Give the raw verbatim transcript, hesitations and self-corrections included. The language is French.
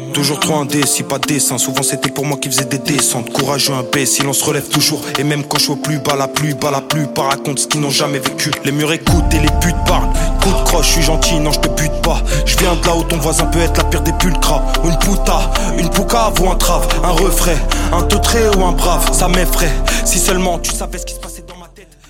Toujours trop indécis, pas de dessin. Souvent c'était pour moi qui faisais des descentes. Courageux, imbécile, on se relève toujours. Et même quand je suis au plus bas, la plus bas, la plupart racontent ce qu'ils n'ont jamais vécu. Les murs écoutent et les putes parlent. Coup de croche, je suis gentil, non je te bute pas. Je viens de là où ton voisin peut être la pire des pulcras. Ou une puta, une poucave ou un trave. Un refrain, un teutré ou un brave. Ça m'effraie, si seulement tu savais ce qui se passe.